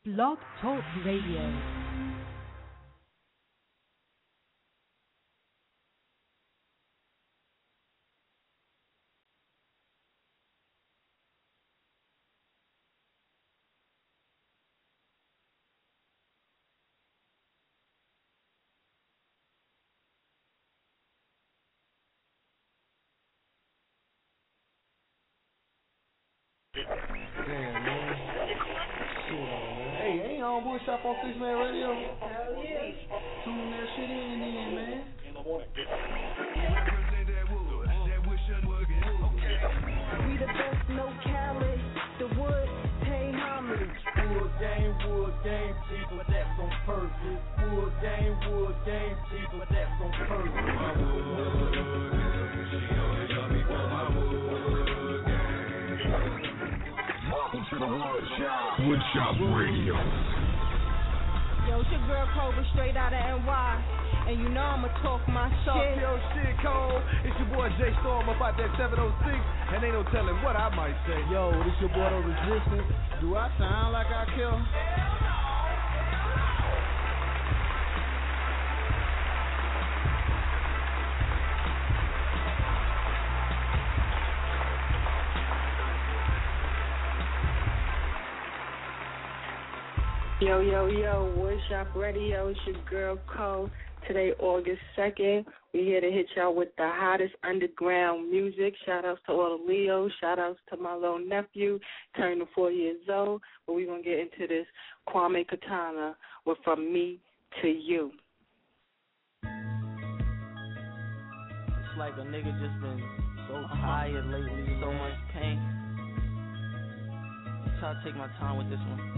Blog Talk Radio. Shop on Six Man Radio. Hell yeah. Tune that shit in, man. In the morning. We the best, no Cali. The wood, pay homage. Wood game, cheap, but that's on purpose. Wood game, cheap, but that's on purpose. My wood, she only love me for my wood game. Welcome to the Wood Shop. Wood Shop Radio. Yo, it's your girl Cobra, straight out of NY. And you know I'ma talk my shit. Talk your shit, Cole. It's your boy Jay Storm up out that 706. And ain't no telling what I might say. Yo, this your boy The Resistance. Do I sound like I kill? Yo, Woodshop Radio, it's your girl Cole. Today, August 2nd, we're here to hit y'all with the hottest underground music. Shout-outs to all the Leos. Shout-outs to my little nephew, turning 4 years old. But we're going to get into this Kwame Katana with From Me to You. It's like a nigga just been so tired lately, so much pain. So I'll take my time with this one.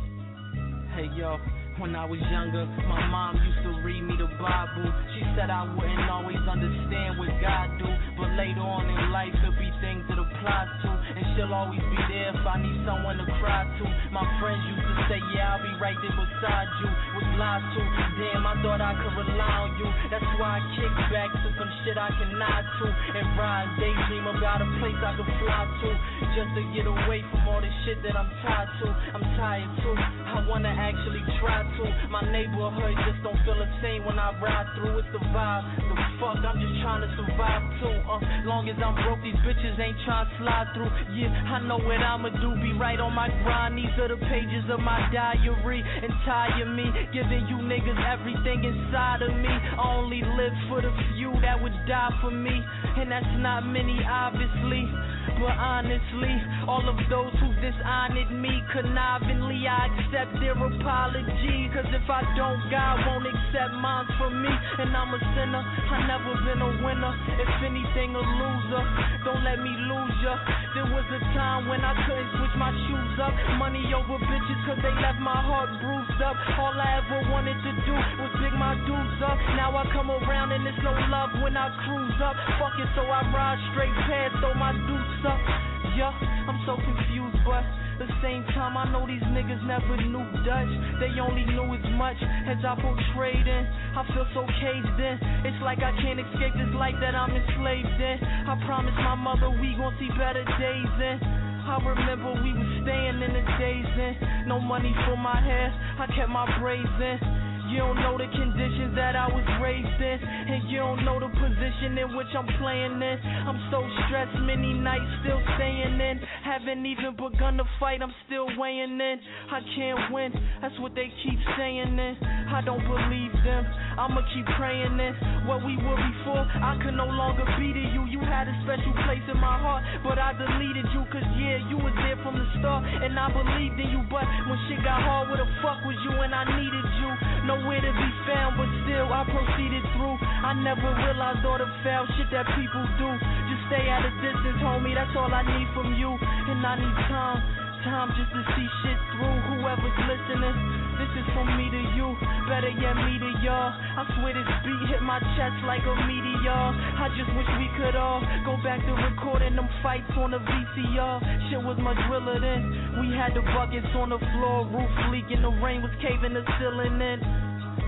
Hey yo, when I was younger, my mom used to read me the Bible. She said I wouldn't always understand what God do, but later on in life it'll be things that apply to, and she'll always be there if I need someone to cry to. My friends used to say, yeah, I'll be right there beside you, was lied to. Damn, I thought I could rely on you. That's why I kick back to some shit I can nod to, and ride and daydream about a place I could fly to, just to get away from all this shit that I'm tied to. I'm tired too, I wanna actually try to. My neighborhood just don't feel the same when I ride through. It's the vibe, the fuck, I'm just trying to survive too. Long as I'm broke, these bitches ain't trying to slide through. Yeah, I know what I'ma do, be right on my grind. These are the pages of my diary, entire me, giving you niggas everything inside of me. I only live for the few that would die for me, and that's not many obviously. But honestly, all of those who dishonored me, connivingly, I accept their apology. Cause if I don't, God won't accept mine from me. And I'm a sinner, I never been a winner. If anything, a loser. Don't let me lose ya. There was a time when I couldn't switch my shoes up. Money over bitches cause they left my heart bruised up. All I ever wanted to do was pick my dues up. Now I come around and there's no love when I cruise up. Fuck it, so I ride straight past, throw my deuce up. Yeah, I'm so confused, but at the same time I know these niggas never knew Dutch. They only knew as much as I portrayed in. I feel so caged in. It's like I can't escape this life that I'm enslaved in. I promised my mother we gon' see better days in. I remember we was staying in the days in. No money for my hair, I kept my braids in. You don't know the conditions that I was raised in, and you don't know the position in which I'm playing in. I'm so stressed, many nights still staying in. Haven't even begun to fight, I'm still weighing in. I can't win, that's what they keep saying in. I don't believe them, I'ma keep praying in. What we were before, I could no longer be to you. You had a special place in my heart, but I deleted you. Cause yeah, you was there from the start, and I believed in you. But when shit got hard, where the fuck was you when I needed you? Nowhere to be found, but still I proceeded through. I never realized all the foul shit that people do. Just stay at a distance, homie, that's all I need from you. And I need time just to see shit through. Whoever's listening, this is from me to you, better yet me to y'all. I swear this beat hit my chest like a meteor. I just wish we could all go back to recording them fights on the VCR. Shit was much realer then. We had the buckets on the floor, roof leaking, the rain was caving the ceiling in.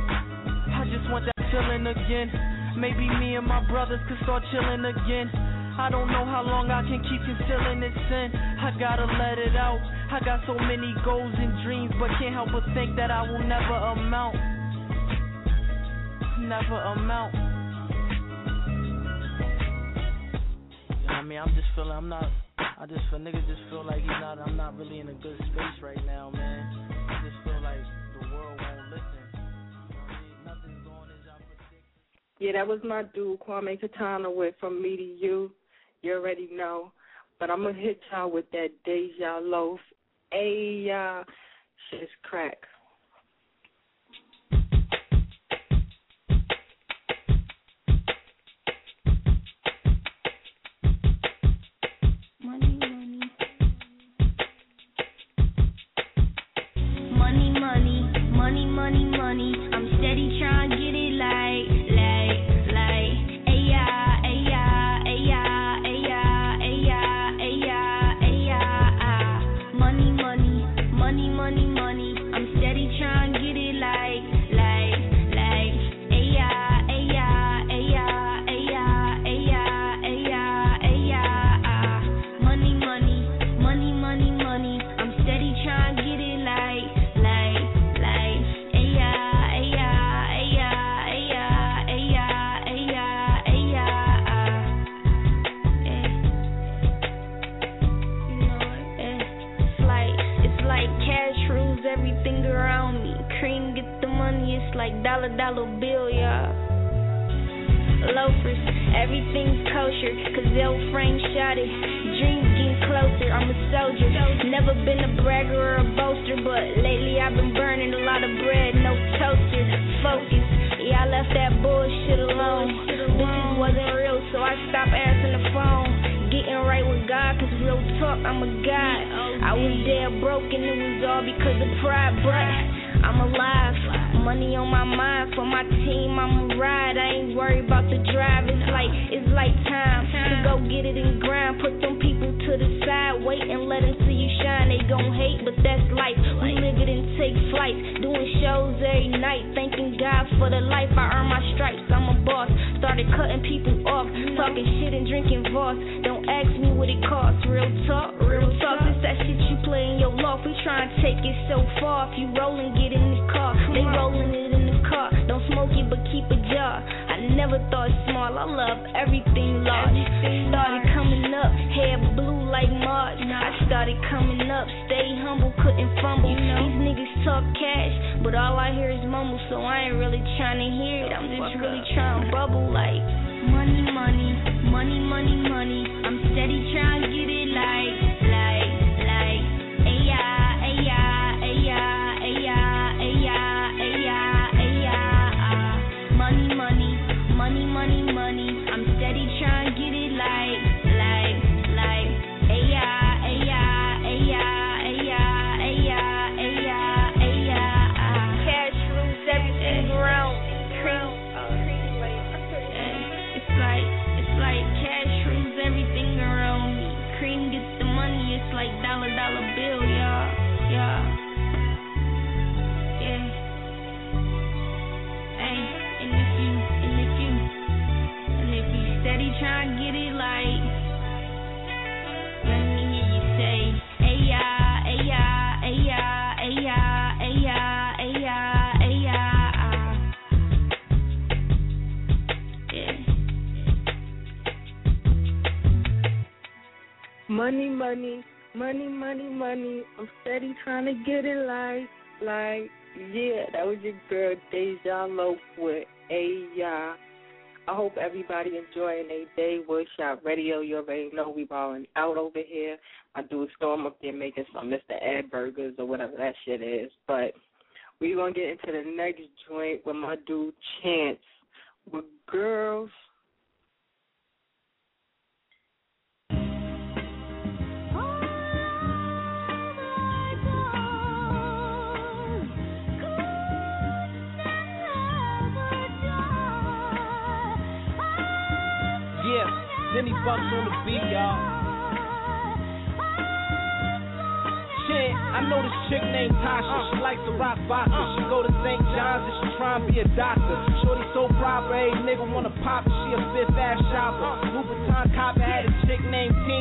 I just want that feeling again. Maybe me and my brothers could start chilling again. I don't know how long I can keep concealing this sin. I gotta let it out. I got so many goals and dreams, but can't help but think that I will never amount. Never amount. You know what I mean? I'm just feeling, niggas just feel like I'm not really in a good space right now, man. I just feel like the world won't listen. You know what I mean? Nothing's going as I predict. Yeah, that was my dude, Kwame Katana with From Me to You. You already know. But I'm going to hit y'all with that Deja Loaf. Hey, shit's crack. Money, I'm steady trying to get it like, ayya, ayya, ayya, ayya, ayya, ayya, ayya. Money, I'm steady trying to get it like, ayya, ayya, ayya, ayya, ayya, ayya, ayya. Money, I'm steady trying to get it like. Everything around me, cream get the money, it's like dollar bill, y'all. Loafers, everything's kosher, cause they'll frame shot it. Dreams getting closer, I'm a soldier. Never been a bragger or a boaster, but lately I've been burning a lot of bread, no toaster. Focus, yeah, I left that bullshit alone. Bitches wasn't real, so I stopped answering the phone. Getting right with God, cause real talk, I'm a god. I was dead broken, it was all because of pride, but I'm alive. Money on my mind, for my team, I'ma ride. I ain't worried about the drive, it's like time to go get it and grind. Put them people to the side, wait and let them see you shine. They gon' hate, but that's life. We live it and take flights, doing shows every night. Thanking God for the life, I earned my stripes, I'm a boss. Started cutting people off, talking shit and drinking Voss. Don't ask me what it costs, real talk. It's that shit you play in your loft. We tryna take it so far. If you rollin', get in the car. They rollin' it in the car. Don't smoke it, but keep a jar. I never thought small, I love everything large. Started coming up, hair blue like March. I started coming up, stay humble, couldn't fumble. These niggas talk cash, but all I hear is mumble. So I ain't really tryna hear it, I'm just really tryna bubble like money. I'm steady tryna get it like, ayya, ayya, ayya, ayya, ayya, ayya, ayya. Money, I'm steady tryna get it like, ayya, ayya, ayya, ayya, ayya, ayya, ayya. Cash rules everything around. It's like cash rules everything around me. Cream gets the money, it's like dollar bill, y'all. Yeah. Hey, and if you steady trying to get it like, let me hear you say, ayya, ayya, ayya, ayya, ayya, ayya, ayya. Money. I'm steady trying to get it like, yeah. That was your girl Deja Loaf with Ayya. I hope everybody enjoying their day. Woodshop Radio, you already know we balling out over here. My dude Storm up there making some Mr. Ed burgers or whatever that shit is. But we're going to get into the next joint with my dude Chance with Girls. Denny Bucks on the beat, y'all. Shit, I know this chick named Tasha. She likes to rock boxers. She go to St. John's and she try and be a doctor. Shorty so proper, hey nigga wanna pop it. She a Fifth Ave shopper. Louboutin copper had a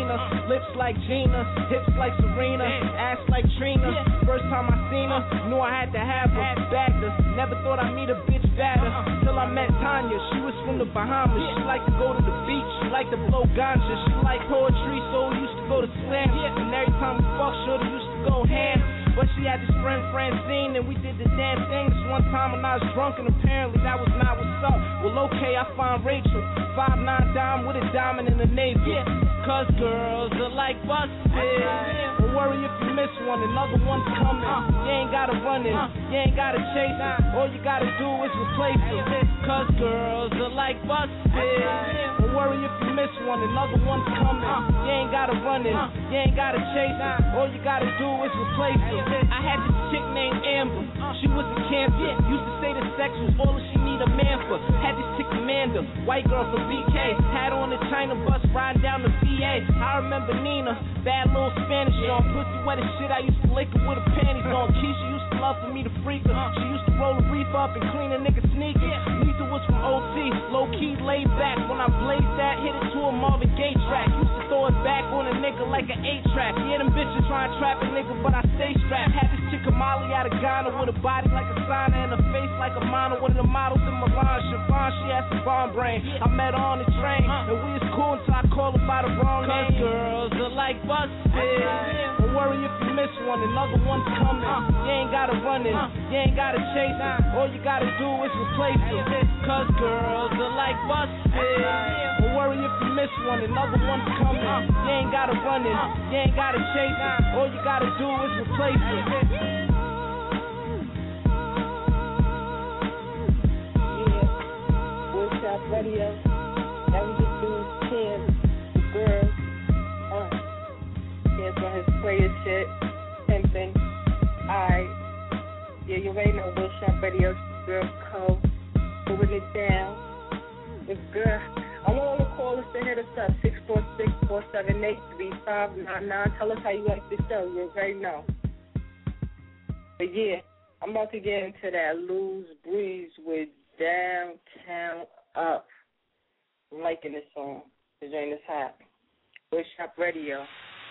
Selena, lips like Gina, hips like Serena, ass like Trina. First time I seen her, knew I had to have her, bagged her. Never thought I'd meet a bitch badder, till I met Tanya. She was from the Bahamas, she liked to go to the beach, she liked to blow ganja, she liked poetry, so we used to go to slam. And every time we fucked, shorty used to go ham. But she had this friend Francine, and we did the damn thing. This one time when I was drunk, and apparently that was not what's up. Well, okay, I find Rachel, 5'9" dime with a diamond in the navel. Cause girls are like buses. Don't worry if you miss one, another one's coming. You ain't gotta run it, you ain't gotta chase it. All you gotta do is replace it. Cause girls are like buses. Don't worry if you miss one, another one's coming. You ain't gotta run it, you ain't gotta chase it. All you gotta do is replace it. I had this chick named Amber, she was a cancer. Used to say that sex was all that she need a man for. Had this chick Amanda, white girl from BK. Had on the China bus riding down the VA. I remember Nina, bad little Spanish on. Pussy wet as shit, I used to lick her with her panties on. Keisha used to love for me to freak her. She used to roll a reef up and clean a nigga sneakers. Lisa was from OT, low key laid back. When I blazed that, hit it to a Marvin Gaye track. Used to throw it back on a nigga like an 8-track. Yeah, them bitches try and trap a nigga, but I stay strapped. Had this chick Molly out of Ghana with a body like a sauna and a face like a model. One of the models in Milan, Siobhan, she had some bomb brain. I met her on the train, and we was cool until I called her by the wrong name. Cause girls are like buses. Don't worry if you miss one, another one's coming. You ain't gotta run it, you ain't gotta chase it. All you gotta do is replace it. Cause girls are like buses. Don't worry if you miss one, another one's coming. You ain't gotta run it, you ain't gotta chase it. All you gotta do is replace it. Woodshop Radio. That was just dude Ken, the girls. Ken's on his player shit, pimping. Alright. Yeah, you already know Woodshop Radio, Girl Co. Moving it down. The girl. I want all the callers to hit us up, 646-478-3599. Tell us how you like the show. You already know. But yeah, I'm about to get into that Lose Breeze with Downtown Up. I'm liking this song. The joint is hot. Woodshop Radio.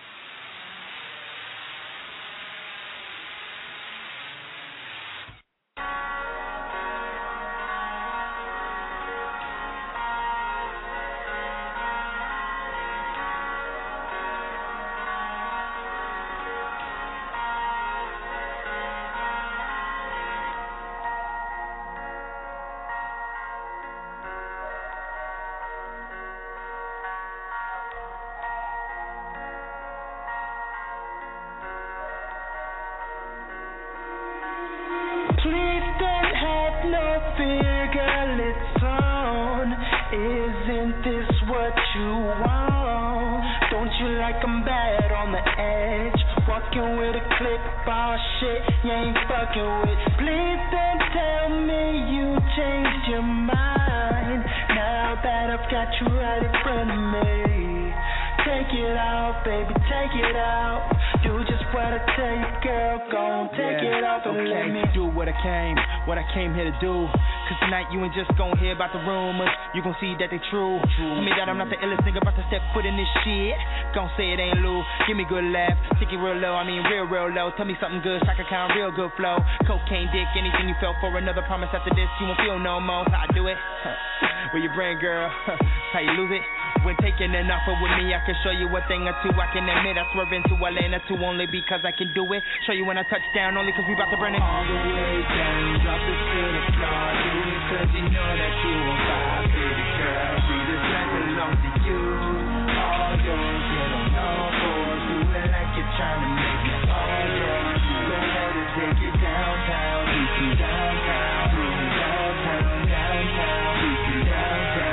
You gon' see that they true. Tell me that I'm not the illest nigga about to step foot in this shit. Gon' say it ain't Lou. Give me good laugh. Take it real low, I mean real low. Tell me something good, Shaka Khan, real good flow. Cocaine dick, anything you felt for another promise after this, you won't feel no more. How I do it? Where your brain, girl? How you lose it? When taking an offer with me, I can show you a thing or two. I can admit I swerve into Atlanta too, only because I can do it. Show you when I touch down, only cause we about to burn it. All the way down, drop it to the floor. Do it cause you know that you on fire, baby girl. See this life belongs to you. All yours, get on all fours. Do it like you're trying to make it all yours. Go ahead and take it downtown. Take you downtown. Take you downtown, downtown. Take you downtown.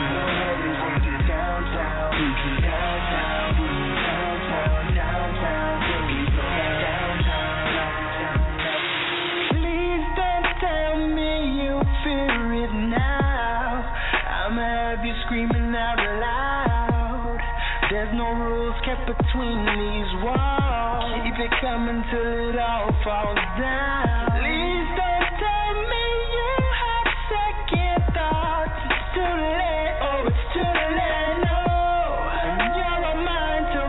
Screaming out loud. There's no rules kept between these walls. Keep it coming till it all falls down. Please don't tell me you have second thoughts. It's too late, oh it's too late, no. You're a mind to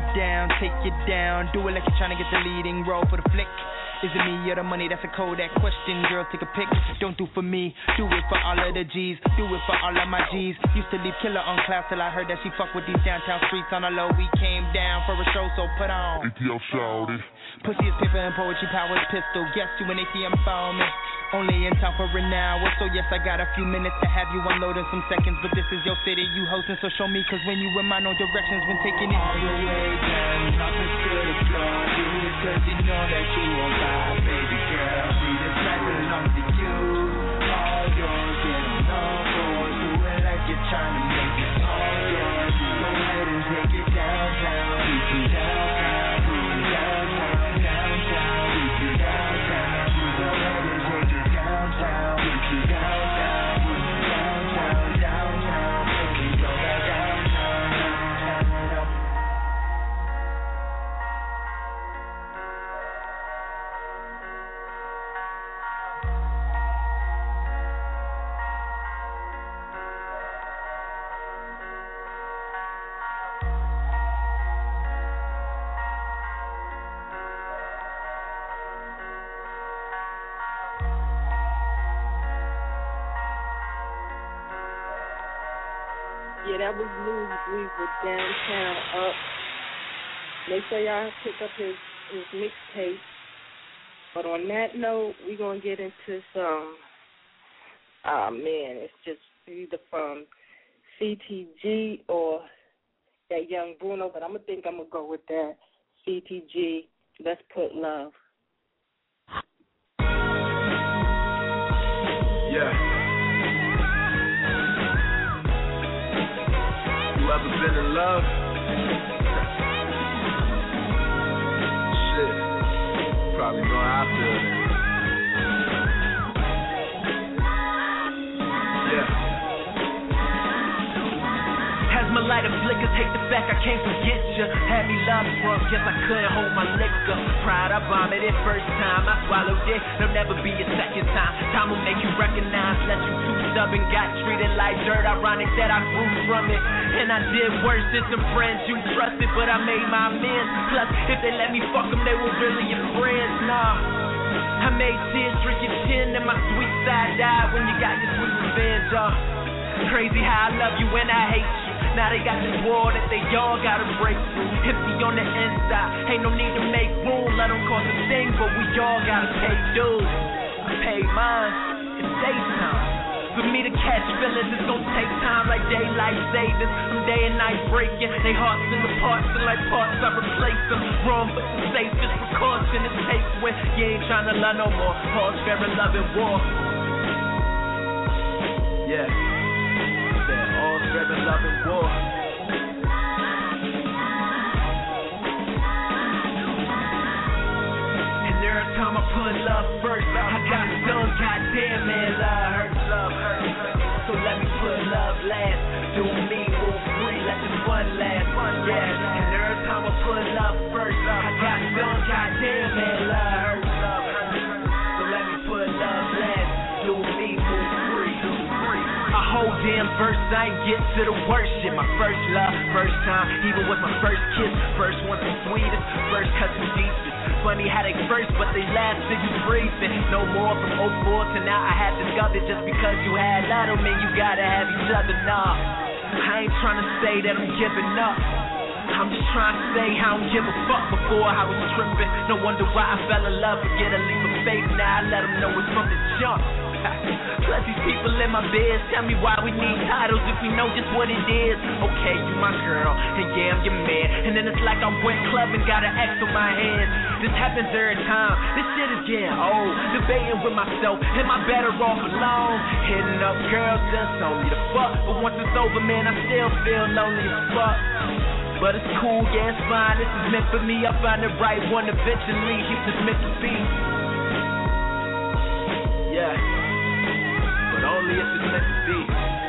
down, take you down. Do it like you're trying to get the leading role for the flick. Is it me or the money? That's a Kodak question. Girl, take a pic. Don't do for me. Do it for all of the G's. Do it for all of my G's. Used to leave killer on class till I heard that she fuck with these downtown streets on the low. We came down for a show, so put on. ATL shouted. Pussy is paper and poetry, power is pistol. Guess you an ATM phone. Only in town for an hour. So yes, I got a few minutes to have you unloading some seconds. But this is your city, you hosting, so show me. Cause when you in my no directions, when taking it all your way down, up into the floor. Do it cause you know that you won't die, baby girl. See this life belongs to you. All yours, get on all fours. Do it like you're trying to make it all yours. Go ahead and take it downtown. Take it downtown. Take it downtown. Downtown. Take it downtown. Go ahead and take it downtown. Take it downtown. Downtown. Downtown. Take it go back downtown. Yeah, that was Louis Breeze with Downtown Up. Make sure y'all pick up his mixtape. But on that note, we're going to get into some, it's just either from CTG or that young Bruno, but I'm going to go with that CTG. Let's Put Love. Yeah. You ever been in love? Shit, probably know how I feel then. Yeah. As my lighter flickers, hate the fact I can't forget you. Had me love drunk, guess I couldn't hold my liquor. Pride, I vomited first time, I swallowed it. There'll never be a second time. Time will make you recognize, let you too stubborn. Got treated like dirt, ironic that I grew from it. And I did worse than some friends you trusted, but I made my amends. Plus, if they let me fuck them, they were really your friends. Nah, I made tears drink your chin, and my sweet side died when you got your sweet revenge. Crazy how I love you and I hate you. Now they got this war that they all gotta break through. Empty on the inside, ain't no need to make room. Let them cause a thing, but we all gotta pay dues. I paid mine, it's daytime. For me to catch feelings, it's gon' take time like daylight savings. I'm day and night breaking, they hearts in the parts, and like parts I replace them. Wrong but the safest precaution is take when you ain't tryna love no more. All's fair in love and war. Yeah, said all's fair in love and war. And every time I put love first, I got done, goddamn man, love hurt. So let me put love last. Do me, move free, let the fun last. Yeah, and every time I put love first, I got done, goddamn man, love hurt. So let me put love last. Do me, move free. A whole damn verse, I ain't get to the worst shit. My first love, first time, even with my first kiss. First one the sweetest, first cousin deepest. Funny how they first, but they last till you breathing. No more from 04 to now I have discovered. Just because you had love don't mean you gotta have each other, nah. I ain't trying to say that I'm giving up. I'm just trying to say I don't give a fuck. Before I was tripping, no wonder why I fell in love. Forget a leap of faith, now I let them know it's from the jump. Plus these people in my bed tell me why we need titles if we know just what it is. Okay, you my girl, and yeah, I'm your man. And then it's like I went club and got an X on my hands. This happens every time, this shit is getting old. Debating with myself, am I better off alone? Hitting up girls just only to fuck. But once it's over, man, I still feel lonely as fuck. But it's cool, yeah, it's fine, this is meant for me. I'll find the right one eventually, it's just meant to be. Yeah, but only if it's meant to be.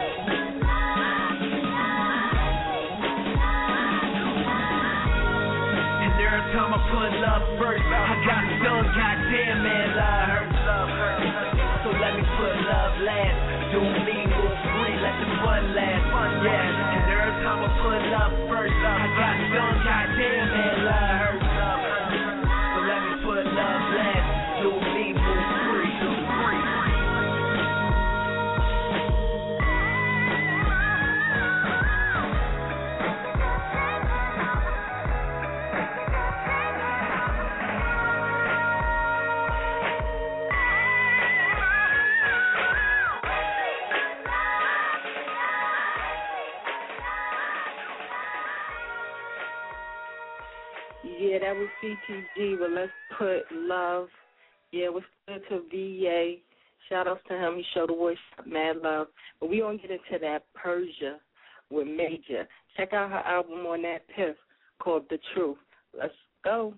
And every time I put love first, I got done, goddamn man, love hurt. So let me put love last. Do me, move free, let the fun last. Yeah, and every time I'ma put love first. I got done, goddamn, man, love hurts. So let me put love last. Do me move free, free. Yeah, that was CTG, but let's put love. Yeah, what's good to VA. Shout outs to him. He showed the voice mad love. But we gonna get into that Persia with Major. Check out her album on that Piff called The Truth. Let's go.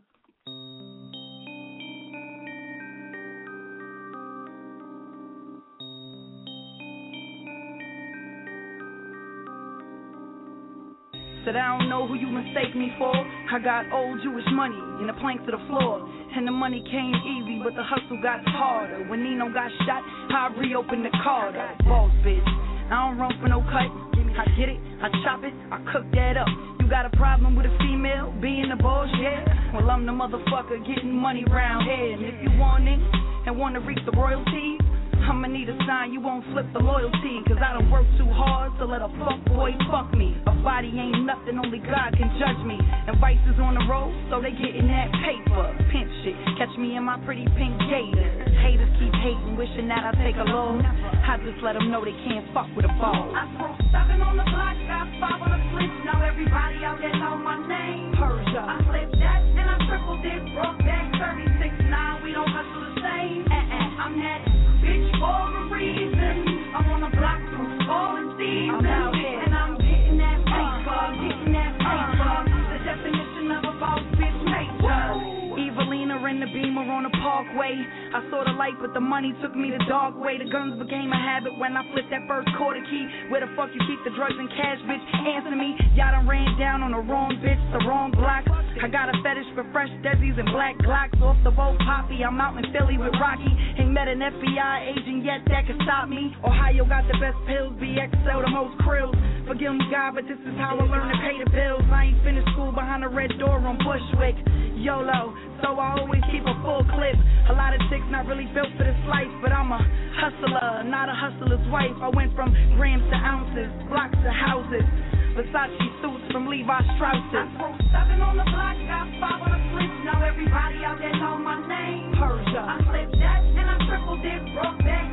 Said I don't know who you mistake me for. I got old Jewish money and the planks to the floor. And the money came easy, but the hustle got harder. When Nino got shot, I reopened the Carter. Boss bitch, I don't run for no cut. I get it, I chop it, I cook that up. You got a problem with a female being the boss, yeah? Well, I'm the motherfucker getting money round here. And if you want it and want to reap the royalties, I'ma need a sign you won't flip the loyalty. Cause I done work too hard to let a fuck boy fuck me. A body ain't nothing, only God can judge me. And Vice is on the road, so they getting that paper. Pimp shit, catch me in my pretty pink gator. Haters keep hating, wishing that I take a load. I just let them know they can't fuck with a ball. I throw 7 on the block, got 5 on the flip. Now everybody out there know my name. Persia. I flipped that, then I tripled it. Broke back 36-9, we don't hustle the same. I'm that bitch for a reason. I'm on the block through fall and season. I'm out here and I'm getting that paper, getting that paper. The definition of a boss bitch major. Evelina in the Beamer on the Parkway. I saw the light, but the money took me the dark way. The guns became a habit when I flipped that first quarter key. Where the fuck you keep the drugs and cash, bitch? Answer me. Y'all done ran down on the wrong bitch, the wrong block. I got a fetish for fresh Desi's and black Glocks. Off the boat poppy, I'm out in Philly with Rocky. Ain't met an FBI agent yet that could stop me. Ohio got the best pills, BXL the most krills. Forgive me, God, but this is how I learn to pay the bills. I ain't finished school behind a red door on Bushwick. YOLO, so I always keep a full clip. A lot of chicks not really built for this life, but I'm a hustler, not a hustler's wife. I went from grams to ounces, blocks to houses. Versace suits from Levi Strauss's. I throw 7 on the block, got 5 on the flip. Now everybody out there know my name. Persia. I flipped that and I tripled it. Broke back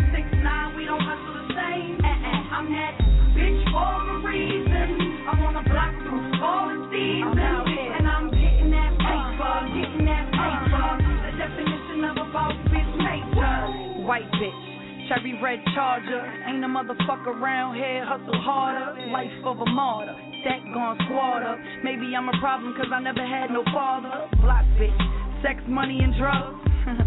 36-9, we don't hustle the same. I'm that bitch for a reason. I'm on the block through fall and season. I'm out here and I'm getting that paper, getting that paper. The definition of a boss bitch major. White bitch. Cherry red Charger, ain't a motherfucker around here, hustle harder, life of a martyr, stack gon' squad up, maybe I'm a problem cause I never had no father, block bitch, sex, money and drugs,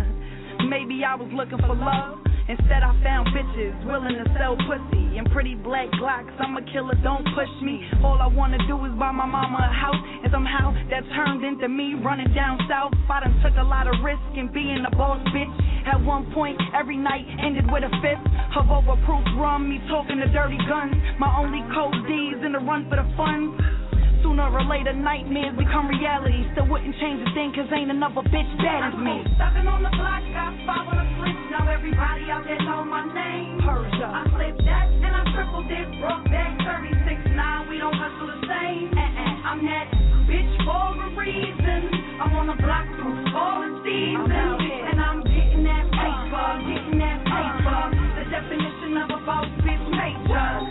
maybe I was looking for love, instead I found bitches willing to sell pussy, and pretty black Glocks, I'm a killer, don't push me, all I wanna do is buy my mama a house, and somehow that turned into me running down south, I done took a lot of risk in being a boss bitch. At one point, every night ended with a fifth of overproof rum, me talking to dirty guns. My only code D's in the run for the funds. Sooner or later, nightmares become reality. Still wouldn't change a thing, cause ain't another bitch bad as me. 7 on the block, got 5 on the flip. Now everybody out there know my name. Persia. I flipped that and I tripled it. Broke back 36-9, we don't hustle the same. I'm that bitch for a reason. I'm on the block through fall and season. I'm out here and I'm getting that paper, getting that paper. The definition of a boss bitch major.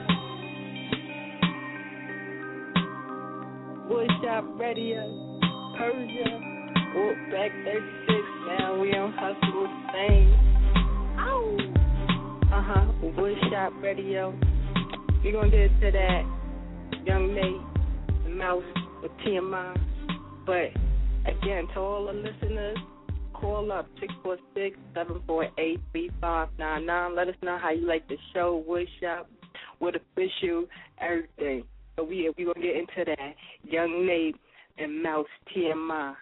Woodshop Radio, Persia, Wolfpack 36. Now we on hustle the same. Ow. Woodshop Radio. We gonna get to that Young Nate, the Mouse with TMI. But again, to all the listeners, call up 646-748-3599. Let us know how you like the show, Woodshop, with official, everything. So we gonna get into that Young Nate and Mouse TMI.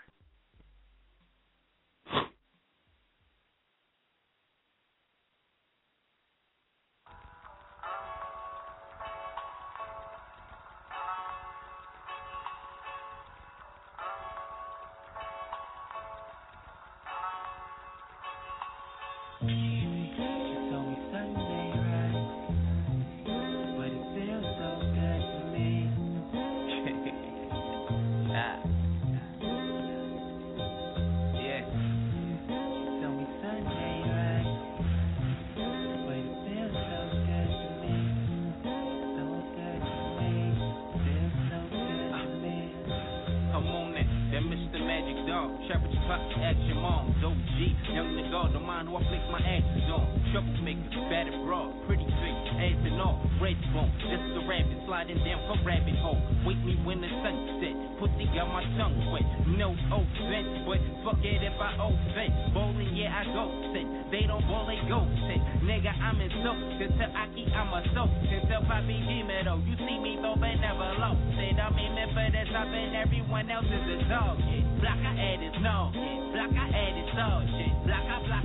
Action moms, OG, young nigga, the mind who I flick my ashes on. Troublemakers, battered raw, pretty face, ass and all, red bone. Just a rabbit sliding down from rabbit hole. Wake me when the sun set, pussy got my tongue wet. No offense, but fuck it if I offend. Bowling, yeah, I go send. They don't bowl, they go send. Nigga, I'm in soap. Tell Aki I'm a soap. Tell Papi Jimmy though. You see me though, but never lost. Said I'm in it for the top and everyone else is a dog. Yeah. Block I add is no. Yeah. Block I add is all shit. Block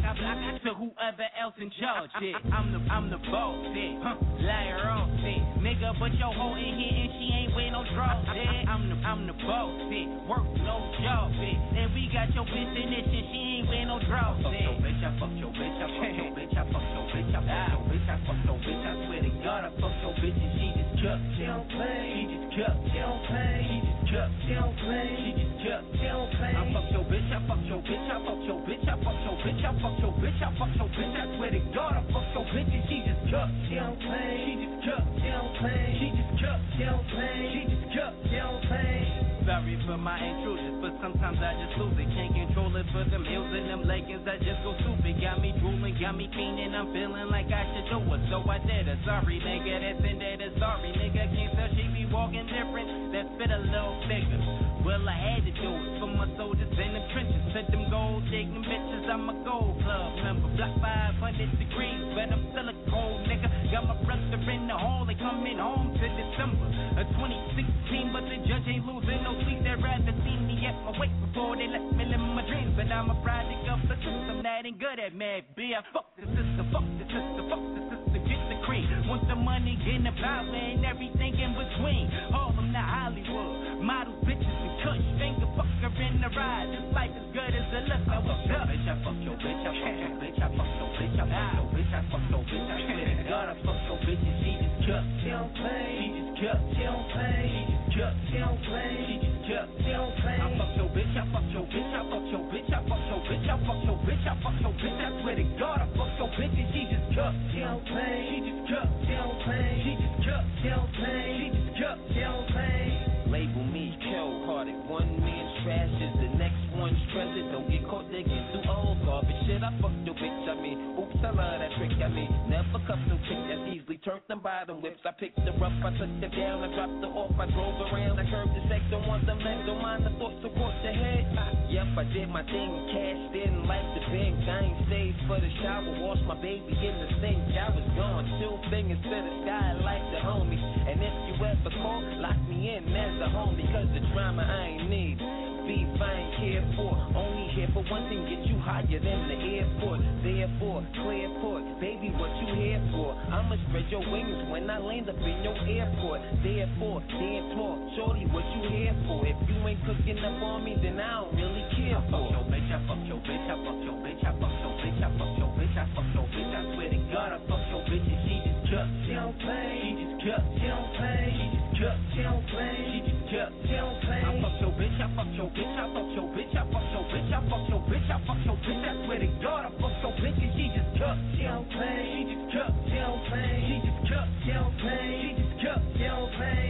I to whoever else in charge. Yeah. I'm the boss. Yeah. Liar off. Yeah. Nigga, but your hoe in here and she ain't with no draws. Yeah. I'm the boss. Yeah. Work no job. Yeah. And we got your bitch in this and she ain't with no draws. Yeah. I fuck your bitch, I fuck your bitch, I fuck your bitch, I fuck your bitch, I fuck your bitch, I swear to God, I fuck your bitch and she just cut, she don't play, she just cut, she don't play, she just cut, she don't play, she just cut, she don't play. I fuck your bitch, I fuck your bitch, I fuck your bitch, I fuck your bitch, I fuck your bitch, I fuck your bitch, I swear to God, I fuck your bitch and she just cut, she don't play, she just cut, she don't play, she just cut, she don't play, she just cut, she don't play. Sorry for my intrusion, but sometimes I just lose it. Can't control it for them heels and them leggings. I just go stupid. Got me drooling, got me fiending. I'm feeling like I should do it, so I did it. Sorry, nigga, that's in there. Sorry, nigga, can't tell she be walking different. That fit a little bigger. Well, I had to do it for my soldiers in the trenches. Set them gold digging bitches. I'm a gold club member. Block 500 degrees, but I'm still a cold nigga. Got my brother in the hall. They coming home to December of 2016, but the judge ain't losing no sleep. They'd rather see me at my weight before they let me live my dreams. But I'm a product of the system that ain't good at mad B. I fuck the system, fuck the system, fuck the system, get the cream. Want the money, get the power, and everything in between. Harlem to Hollywood, models, bitches, and kush. Finger fucker in the ride. This life is good as a look. I fuck your bitch, I fuck your bitch, I fuck your bitch, I fuck your bitch, I fuck your bitch, I fuck your bitch. I swear to God, I fuck your bitch and she just cut. She don't play, she just cut, she don't play, she just cut, she don't play, she just cut, she don't play. I fuck your bitch, I fuck your bitch, I fuck your bitch, I fuck your bitch, I fuck your bitch, I fuck your bitch. I swear to God, I fuck your bitch and she just cut. She don't play, she just cut, she don't play, she just cut, she don't play, she just cut, she don't play. Label me cold-hearted, one man's trash is the next one's treasure. Don't get caught digging through old garbage shit. I fuck your bitch, I mean, oops, I love that trick. I mean, never custom chick that's easily turned them bottom whips. I picked her up, I took her down, I dropped her off, I drove around, I curved the sex, don't want them legs, don't mind the thoughts across the head. Yep, I did my thing, cashed in like the bank. I ain't saved for the shower, washed my baby in the sink. I was gone, 2 fingers to the sky like the homies. And if you ever call, lock me in as a homie, cause the drama I ain't need. Beef I ain't cared for, only here for one thing, get you higher than the airport. Therefore, clear port, baby, what you here for? I'ma spread your wings when I land up in your airport. Therefore, dance more, shorty, what you here for? If you ain't cooking up on me, then I don't really care for. I fuck your bitch, I fuck your bitch, I fuck your bitch, I fuck your bitch, I fuck your bitch, I fuck your bitch. I swear to God, I fuck your bitch and she just cut. She don't play, she just cut, she don't play, she just cut, she don't play, she just cut, she don't play. I fuck your bitch, I fuck your bitch, I fuck your bitch, I fuck your bitch, I fuck your bitch, I fuck your bitch. I swear to God, I fuck your bitch and she just cut. She don't play, she just cut, she don't play, she just cut, she don't play, she just cut, she don't play.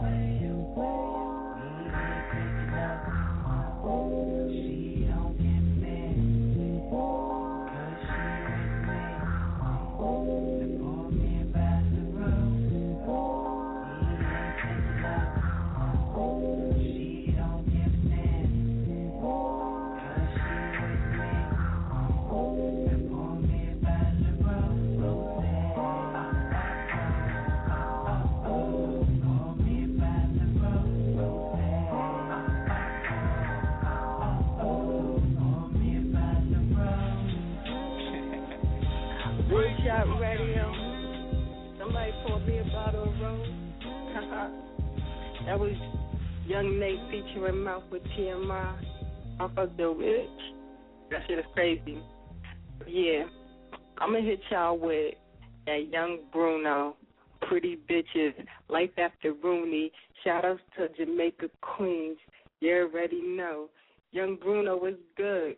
She don't get mad, 'cause she with me. They pull me by the road. He ain't taking love. She don't get mad, 'cause she with me. They pull me by the road. Pull me by the road. Woodshop Radio. Somebody poured me a bottle of rose. That was Young Nate featuring Mouth with TMI. I fucked the witch. That shit is crazy. But yeah, I'm going to hit y'all with that Young Bruno, Pretty Bitches, Life After Rooney. Shout outs to Jamaica Queens. You already know. Young Bruno was good.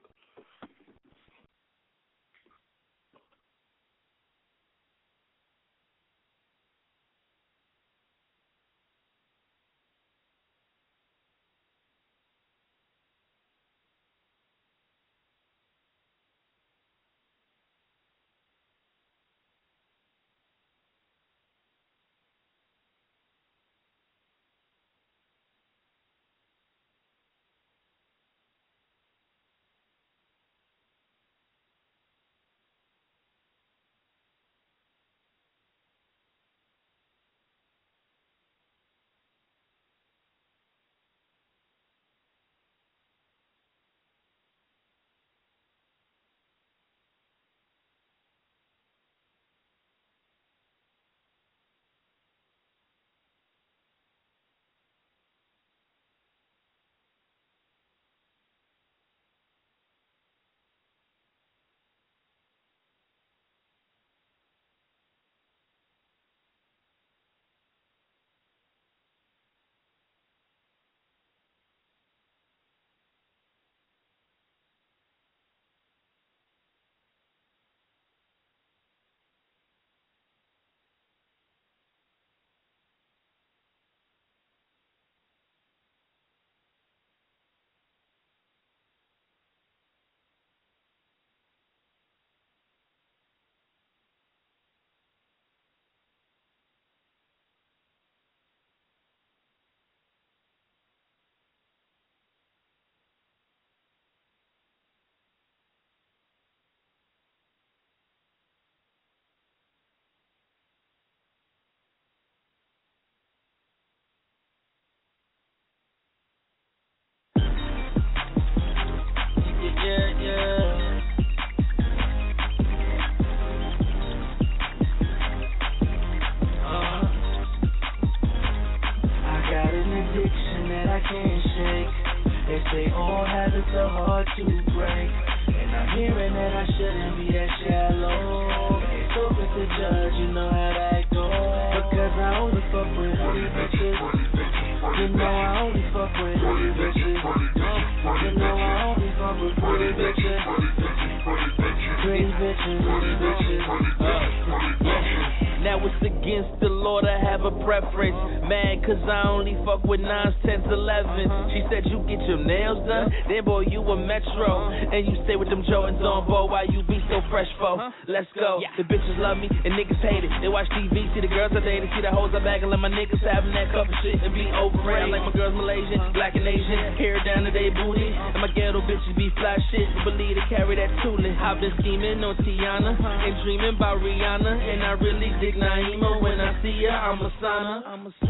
Now it's against the law to have a preference. Mad cause I only fuck with 9s, 10s, 11s. She said you get your nails done, then boy you a metro. And you stay with them Jordans on, boy, why you be so fresh for? Let's go. The bitches love me and niggas hate it. They watch TV, see the girls I dated, see the hoes I bag and let my niggas having that cup of shit and be overrated. Like my girls Malaysian, black and Asian, hair down to their booty. And my ghetto bitches be fly shit, believe they carry that tooling. I've been scheming on Tiana and dreaming about Rihanna, and I really dig Naima. When I see her, I'm a signer.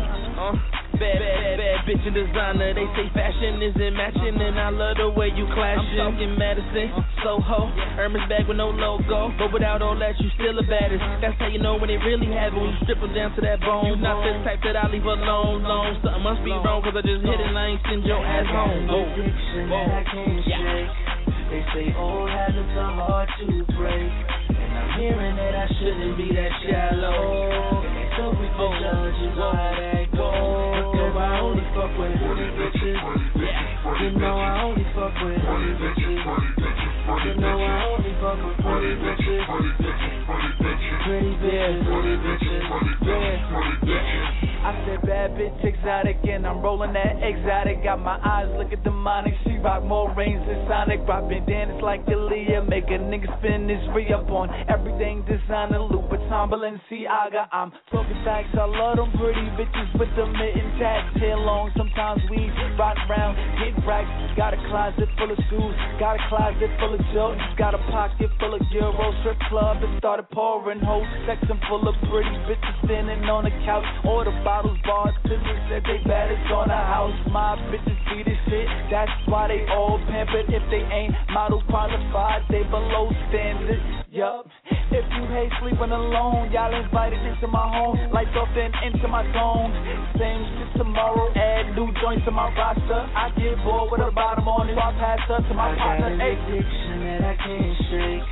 Bad bitch and designer. They say fashion isn't matching, and I love the way you clashing. I'm talking Madison, Soho, Hermes bag with no logo, but without all that, you still the baddest. That's how you know when they really have it, when you strip them down to that bone. You not the type that I leave alone. Something must be wrong, cause I just hit it and I ain't send your ass home. Addiction that I can't shake. They say old habits are hard to break, and I'm hearing that I shouldn't be that shallow. So we can judge you know how that goes. Because I only fuck with pretty bitches. You know I only fuck with pretty bitches. You know I only fuck with pretty bitches. Pretty bitches. Yeah. I said bad bitch exotic, and I'm rolling that exotic. Got my eyes looking demonic. She rock more rings than Sonic. Rock bandanas like Aaliyah. Make a nigga spin this re-up on everything designer. Louboutin, Balenciaga. I'm talking facts. I love them pretty bitches with the mitten tats. Hair long, sometimes we ride around, get racks. Got a closet full of shoes. Got a closet full of Jordans. Got a pocket full of Euro. Strip club and started pouring hoes. Section full of pretty bitches standing on the couch. Order bottles, bars, scissors, said they baddest on the house. My bitches be the shit, that's why they all pampered. If they ain't model qualified, they below standard. Yup. If you hate sleeping alone, y'all invited into my home. Lights off and into my zone. Same shit tomorrow, add new joints to my roster. I get bored with a bottom on it, so I pass her to my partner. I got an addiction that I can't shake.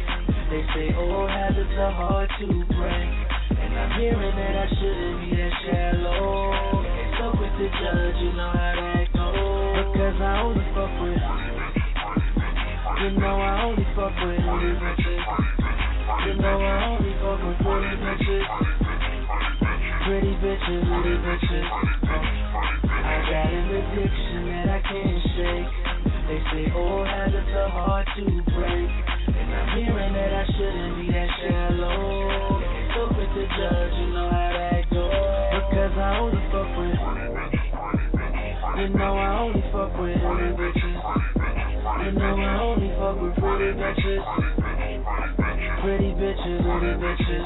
They say old habits are hard to break, and I'm hearing that I shouldn't be that shallow. So quick to judge, you know how that goes. Because I only fuck with, you know I only fuck with only bitches. You know I only fuck with pretty bitches. Pretty bitches, pretty bitches. I got an addiction that I can't shake. They say old habits are hard to break, and I'm hearing that I shouldn't be that shallow. So quick to judge, you know how that goes. Because I only fuck with, you know I only fuck with pretty bitches. You know I only fuck with pretty bitches. Pretty bitches, pretty bitches.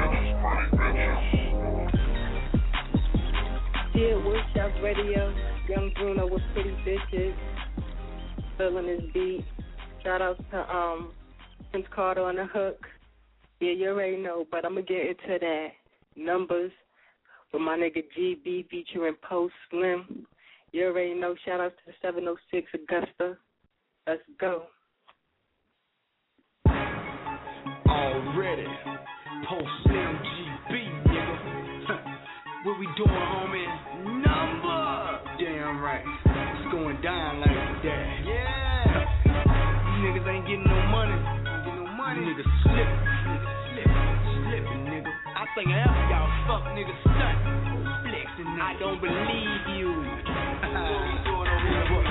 Yeah, Workshop Radio, Young Bruno with Pretty Bitches, feeling his beat. Shout out to Prince Carter on the hook. Yeah, you already know, but I'm going to get into that. Numbers with my nigga GB featuring Post Slim. You already know. Shout out to the 706 Augusta. Let's go. Already. Post Slim GB, nigga. What we doing, homie? Number. Damn right. It's going down like that. Yeah. These niggas ain't getting no money. Niggas slipping, nigga. I think half of y'all fuck niggas stunt. Flexing, nigga. I don't believe you. What we doing over here?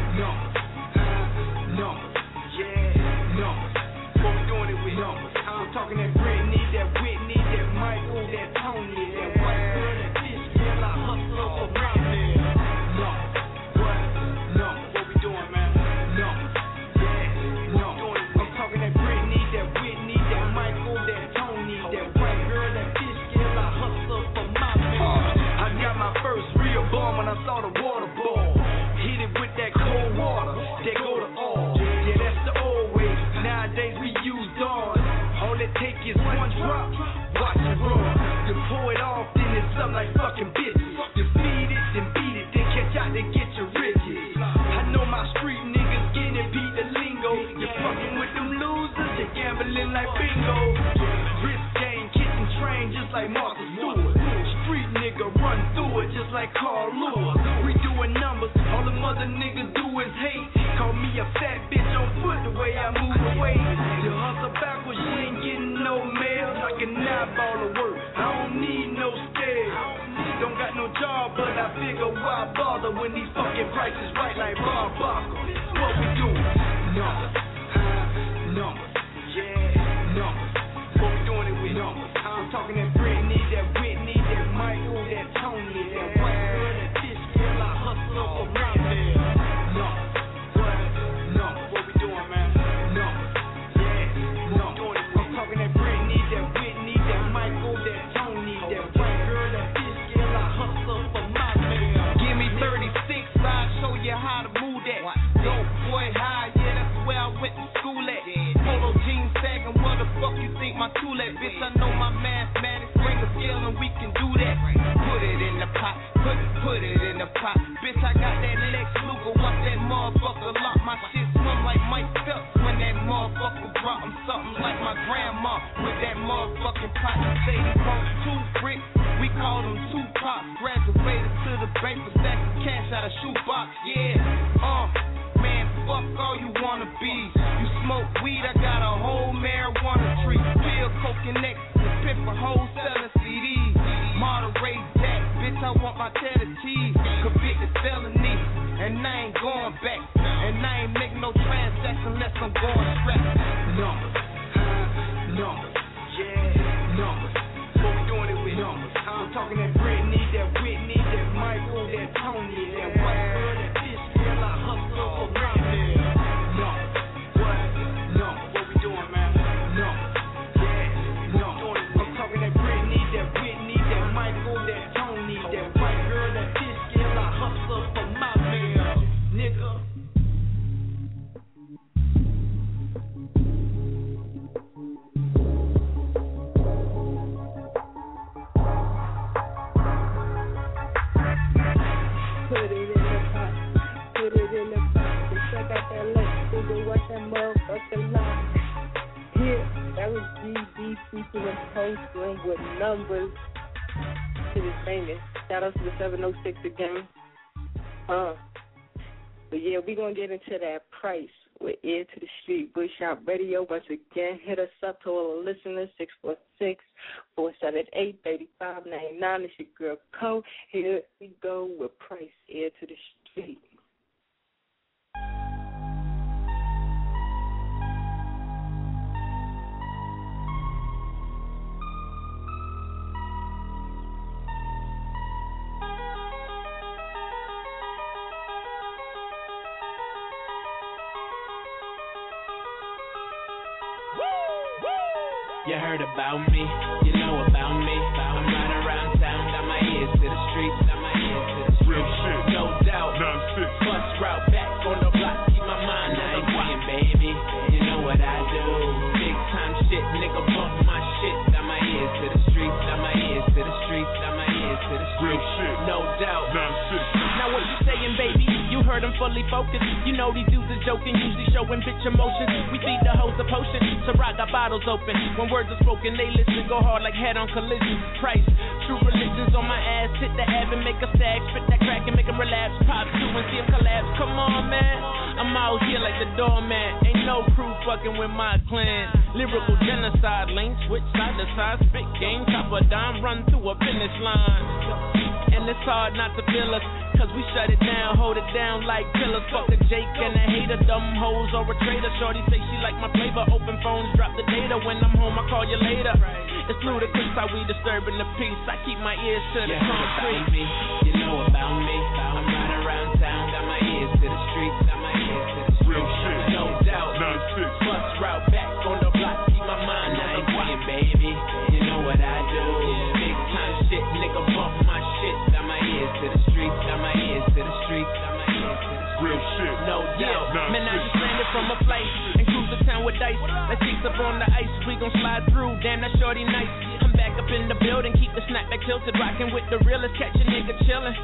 Numbers. Yeah. Numbers. What we doing it with? Numbers. I'm talking that Britney, that Whitney, that Michael, that Tony, that white girl, that bitch girl. I hustle up around there. Numbers. What? Numbers. What we doing, man? Numbers. Yeah. Numbers. I'm talking that Britney, that Whitney, that Michael, that Tony, that white girl, that bitch girl. I hustle for my man. I got my first real bomb when I saw the water ball. Hit it with that cold water, that go to all. Yeah, that's the old way. Nowadays we use Dawn. All it take is one drop, watch it run. You pour it off, then it's something like fucking bitches. You feed it, then beat it, then catch out, then get your riches. I know my street niggas getting beat the lingo. You fucking with them losers, you gambling like bingo. Wrist game, kitchen train, just like Martha Stewart. Street nigga run through it, just like Carl Lewis. We doing numbers, all the mother niggas do is hate. Call me a fat bitch on foot the way I move away. You hustle backwards, you ain't getting no mail. Like an eyeball of work, I don't need no scale. Don't got no job, but I figure why bother when these fucking prices right like Bob Barker. What we doing? Numbers. Numbers. Yeah. Numbers. What we doing it with? Numbers. I'm talking that Britney, that Whitney, that Michael, that Tony, that white girl, that bitch girl. I hustle up around there. Numbers. What? Numbers. What we doing, man? Numbers. Yeah. Numbers. I'm talking that Britney, that Whitney, that Michael, that Tony, that white girl, that bitch girl. I hustle for my man. Give me 36, I'll show you how to move that. Dope boy high, yeah, that's where I went to school at. Polo jeans sagging, what the fuck you think my tool at? Bitch, I know my mathematics, bring a scale and we can do that. Put it in the pot, put it in the pot. Bitch, I got that Lex Luger, watch that motherfucker lock. My shit swim like Mike Phelps when that motherfucker drop. I'm something like my grandma with that motherfucking pot. Say he wants 2 bricks, we call them 2 pops. Graduated to the bank for stacking cash out of shoebox, yeah. Man, fuck all you wanna be. You smoke weed, I got a whole marijuana tree. Pill, coke, and ecstasy, pimp for wholesaling CDs. Moderate that, bitch, I want my cheddar cheese. Convicted felony, and I ain't going back. And I ain't making no transaction unless I'm going strapped. Numbers, numbers, yeah, numbers. What we doing it with? Numbers. I'm talking that Britney, that Whitney, that Michael, that Tony, that white girl, that bitch girl. I hustle around there. Numbers. What? Numbers. What we doing, man? Numbers. Yeah. Numbers. I'm talking that Britney, that Whitney, that Michael, that Tony, that white girl, that bitch girl. I hustle for my man, nigga. Put it in the pot, put it in the pot. Check out that Lex Luger, watch that motherfucker lock. Yeah, that GD featuring Postman with numbers. Shit is banging. Shout out to the 706 again. But yeah, we're going to get into that price with Ear to the Street. Bushshop Radio. Once again, hit us up to all the listeners, 646-478-3599. It's your girl, Co. Here we go with Price, Ear to the Street. You heard about me, you know about me. I'm riding around town, got my ears to the streets, got my ears to the streets. Real shit, no doubt. Bus route back on the block, keep my mind nice, baby. You know what I do? Big time shit, nigga, bump my shit. Got my ears to the streets, got my ears to the streets, got my ears to the streets. Real shit, no doubt. Now what you saying, baby? You heard him fully focused. You know these dudes is joking, usually showing bitch emotions. We feed the hoes a potion, so rock got bottles open. When words are spoken, they listen, go hard like head on collision. Price, true religions on my ass. Hit the ab and make a stag. Spit that crack and make them relapse. Pop two and see them collapse. Come on, man. I'm out here like the doorman. Ain't no crew fucking with my clan. Lyrical genocide, lane switch side to side. Spit game, top of dime, run through a finish line. And it's hard not to feel us, cause we shut it down, hold it down like pillars. Fuck a Jake and a hater, dumb hoes or a traitor. Shorty say she like my flavor, open phones, drop the data. When I'm home, I call you later. It's ludicrous how we disturbing the peace. I keep my ears to the concrete. Me, you know about me. I'm riding around town, got my ears to the streets, got my ears to the streets. Real shit, no doubt. Bus route back on the block, keep my mind nice, baby. You know what I do? Big time shit, nigga, bump my shit. Got my ears to the streets, got my ears to the streets, got my ears to the streets. Real shit, no doubt. Man, I just landed from a flight and cruise the town with dice. Let's cheeks up on the ice, we gon' slide through. Damn, that shorty nice. I'm back up in the building, keep the snapback tilted, rockin' with the realest, catch a nigga chillin'.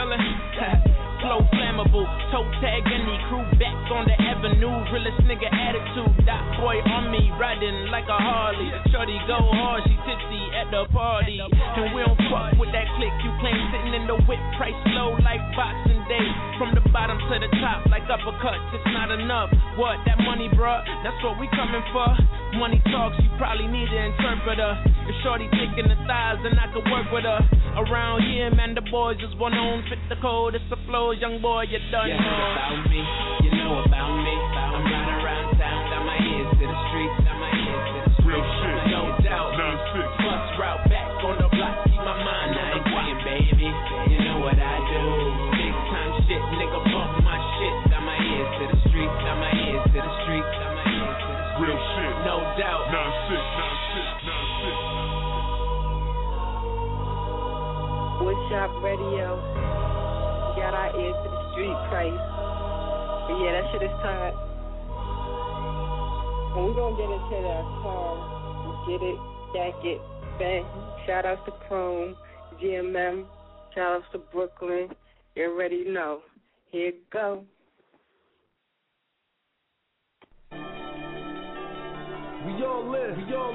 Flow flammable, toe tag any crew back on the avenue. Realest nigga attitude, dot boy on me, riding like a Harley. Shorty go hard, she tipsy at the party. And we don't fuck with that click, you claim sitting in the whip, price low like Boxing Day. From the bottom to the top, like uppercuts, it's not enough. What, that money, bruh? That's what we coming for. Money talks, you probably need an interpreter. If shorty taking the thighs, then I could work with her. Around here, man, the boys just want on, fit the code, it's the flow, young boy, you done. You know about me, you know about me. I'm riding around town, got my ears to the streets, got my ears to the streets. Real shit, no doubt. Bus route back on the block, keep my mind nice, baby. You know what I do? Big time shit, nigga, bump my shit. Got my ears to the streets, got my ears to the streets, got my ears to the streets. Real shit, no doubt. Woodshop Radio. We got our ears to the street, Price. But yeah, that shit is tight. And we're gonna get into that song. Get it, jack it, bang. Shout outs to Chrome, GMM. Shout outs to Brooklyn. You already know. Here you go. We all live.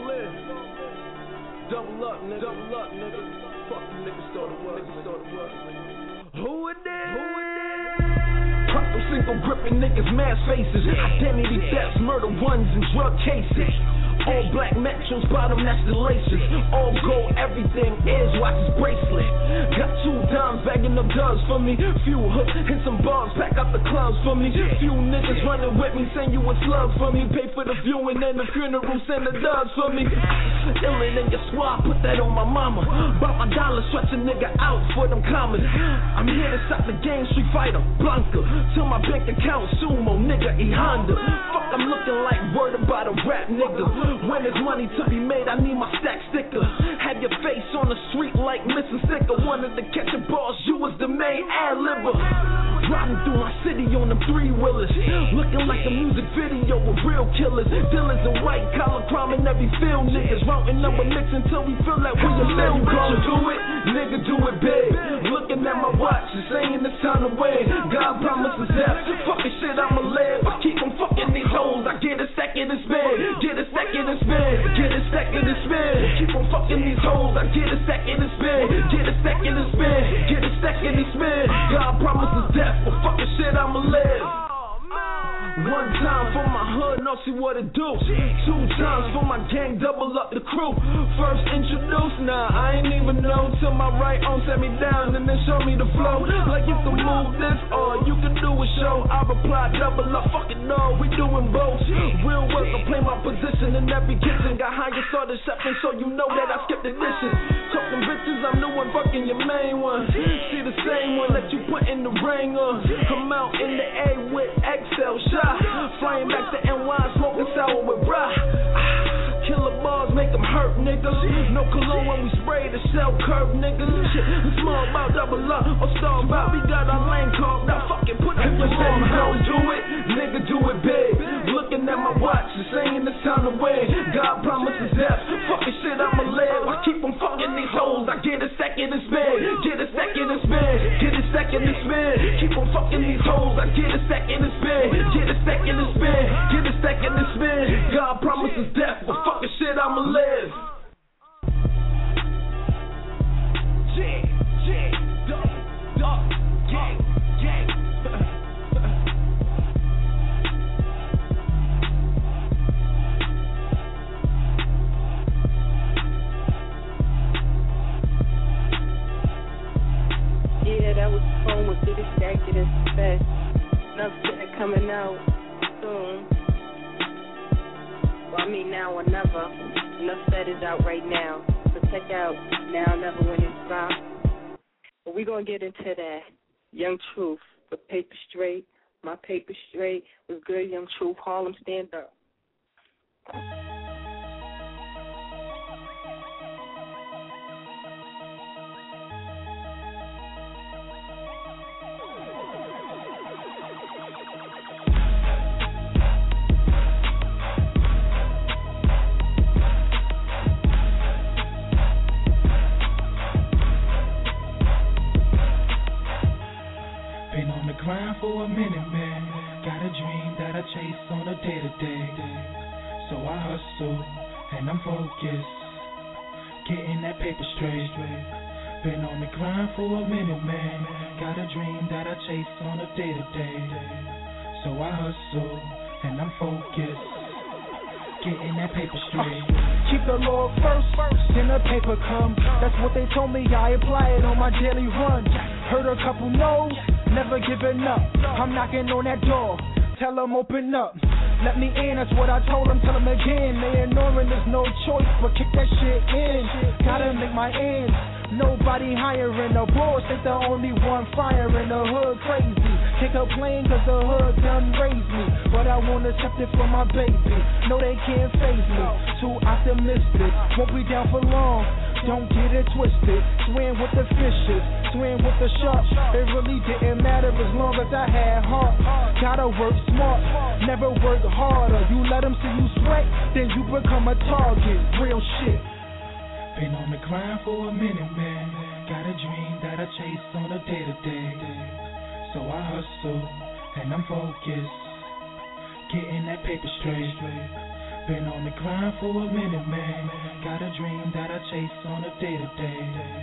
Double up, nigga. Fuck you niggas, start the work. Who it is? Purple single gripping niggas, mass faces. Identity thefts, murder ones, and drug cases. All black metros, bottom, that's the laces. All gold, everything, ears, watches, bracelet. Got 2 dimes bagging up dubs for me. Few hooks and some bars, pack up the clubs for me. Few niggas running with me, saying you a slug for me. Pay for the viewing and the funeral, send the dubs for me. Illin' in your squad, put that on my mama. Bought my dollar, stretch a nigga out for them commas. I'm here to stop the game, Street Fighter, Blanca. Till my bank account, Sumo, nigga, E Honda. Fuck, I'm looking like word about a rap nigga. When there's money to be made, I need my stack sticker. Have your face on the street like missing sticker. Wanted to catch a boss, you was the main ad-libber. Riding through my city on them 3-wheelers. Looking like a music video with real killers. Dealers in white collar crime in every field. Niggas routing up a mix until we feel that we a little gon' do it, nigga, do it big. Looking at my watch and saying it's time to win. God promises death, fucking shit I'ma live. I keep on fucking these hoes, I get a second and spin. Get a second and spin, get a second to spin. Keep on fucking these hoes, I get a second to spin. Get a second to spin, get a second to spin. God promises death, but fucking shit I'ma live. One time for my hood, know see what it do. 2 times for my gang, double up the crew. First introduced, nah, I ain't even know till my right arm set me down and then show me the flow. Like you can move this or you can do a show. I reply, double up, fucking no, we doing both. Real work, I play my position in every kitchen. Got higher, started chefing, so you know that I skipped the dishes. Talking bitches, I'm the one fucking your main one. See the same one that you put in the ring on. Come out in the A with XL shot. Flying back to NY, smoking sour with bra. Killer bars make them hurt, niggas. No cologne when we spray the shell curve, niggas. Shit, we small about double up or star about. We got our lane carved out, fucking put it in your arm. How do it, nigga, do it big. Looking at my watch and saying it's time to win. God promises death, fucking shit I'ma live. I keep on fucking these hoes, I get a second to spin. Get a second to spin, get a second to spin. Keep on fucking these hoes, I get a second to spin. Get a second to spin, get a second to spin. God promises death, but fucking shit I'ma live. Gang, gang. Yeah, that was fun with Get It Stacked, Get It Fast. Enough shit coming out soon. Well, I mean now or never. Enough Said is out right now. So check out Now or Never when it drops. But we're going to get into that. Young Truth with Paper Straight. My Paper Straight was good. Young Truth, Harlem, stand up. Grind for a minute, man. Got a dream that I chase on a day-to-day. So I hustle and I'm focused, getting that paper straight. Been on the grind for a minute, man. Got a dream that I chase on a day-to-day. So I hustle and I'm focused, getting that paper straight. Keep the Lord first, then the paper come. That's what they told me, I apply it on my daily run. Heard a couple no's, never giving up. I'm knocking on that door, tell them open up. Let me in, that's what I told them, tell them again. They ignoring, there's no choice but kick that shit in. Gotta make my ends, nobody hiring the boss. Ain't the only one firing the hood crazy. Take a plane cause the hood done raised me, but I won't accept it for my baby. No, they can't faze me, too optimistic. Won't be down for long, don't get it twisted. Swim with the fishes, swim with the sharks. It really didn't matter as long as I had heart. Gotta work smart, never work harder. You let them see you sweat, then you become a target. Real shit. Been on the grind for a minute, man. Got a dream that I chase on a day-to-day. So I hustle and I'm focused, getting that paper straight. Been on the grind for a minute, man. Got a dream that I chase on a day-to-day.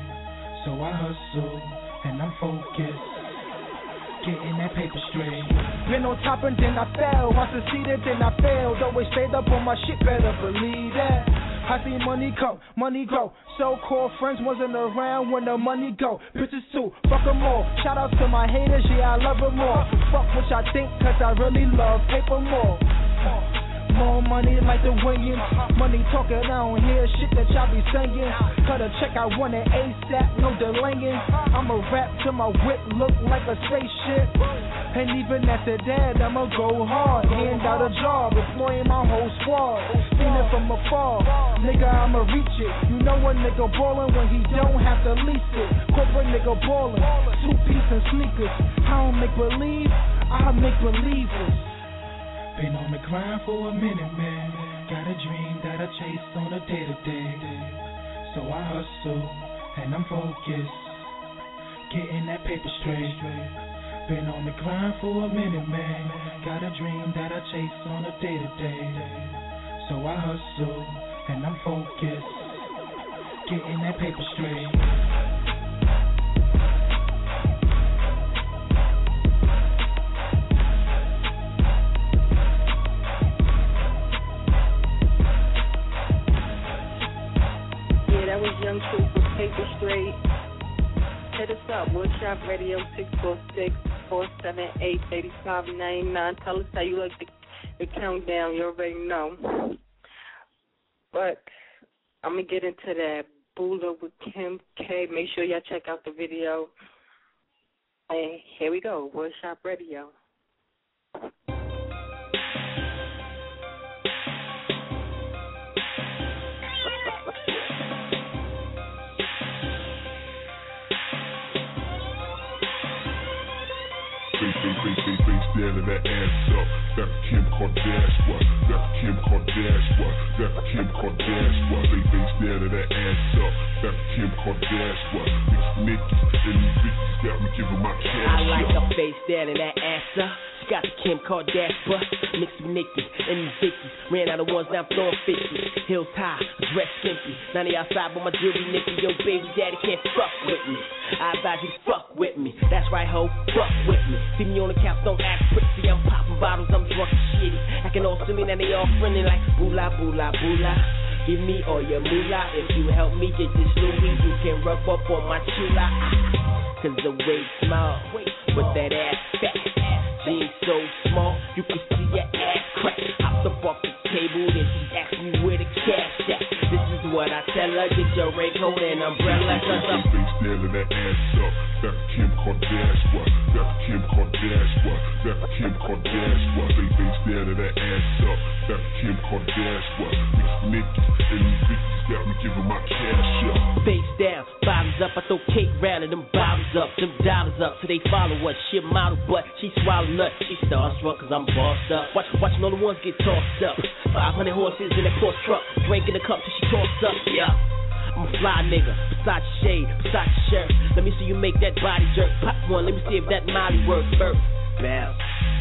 So I hustle and I'm focused, getting that paper straight. Been on top and then I fell. I succeeded, then I failed. Always stayed up on my shit, better believe that. I see money come, money go. So-called friends wasn't around when the money go. Bitches too, fuck them all. Shout out to my haters, yeah, I love them all. Fuck what y'all think, cause I really love paper more. More money like the Williams. Money talking, I don't hear shit that y'all be singing. Cut a check, I want it ASAP, no delaying. I'ma rap till my whip look like a spaceship. And even after that, I'ma go hard. Hand out a job, employing my whole squad. Seen it from afar, nigga, I'ma reach it. You know a nigga ballin' when he don't have to lease it. Corporate nigga ballin', 2-piece and sneakers. I don't make believe, I make believers. Been on the grind for a minute, man. Got a dream that I chase on a day-to-day. So I hustle and I'm focused, getting that paper straight. Been on the grind for a minute, man. Got a dream that I chase on a day-to-day. So I hustle and I'm focused, getting that paper straight. Yeah, that was Young Truth with Paper Straight. Hit us up, Woodshop Radio 646-478-8599. Tell us how you like the countdown. You already know. But I'm going to get into that Bula with Kim K. Make sure y'all check out the video. And here we go, Woodshop Radio. Face down and that ass up. That Kim Kardashian. That Kim Kardashian. That Kim Kardashian. Face down and that ass up. That Kim Kardashian. These niggas and these bitches got me giving my cash. I like her face down and that ass up. She got the Kim Kardashian. Mixed with Nicki and these bitches. Ran out of ones, now I'm throwing 50s. Heels high, dress skimpy. Now they outside with my jewelry, Nicki. Yo, baby daddy can't fuck with me. I advise you to fuck with me. That's right, ho, fuck with me. See me on the couch, don't act pretty. I'm popping bottles, I'm drunk and shitty. Acting all silly, now they all friendly like boolah, boolah, boolah. Give me all your moolah. If you help me get this Louis, you can rub up on my chula. Cause the waist small, but that ass fat. Jeans so small, you can see your ass crack. Hopped up off the table, then she asked me where the cash at. This is what I tell her, get your raincoat and umbrella. Cause I'm face down and that ass up. That Kim Kardashian. That Kim Kardashian. That Kim Kardashian. Face down and that ass up. That Kim Kardashian. These niggas and these bitches got me giving my cash up. Face down, bottoms up, I throw cake round and them bottles up, them dollars up, so they follow us. She a model, but she swallow nuts. She starstruck cause I'm bossed up. Watching all the ones get tossed up. 500 horses in that Porsche truck, drinking a cup till she tossed up. Yeah, I'm a fly nigga, Versace shade, Versace shirt. Let me see you make that body jerk. Pop one, let me see if that Molly works. First, bounce.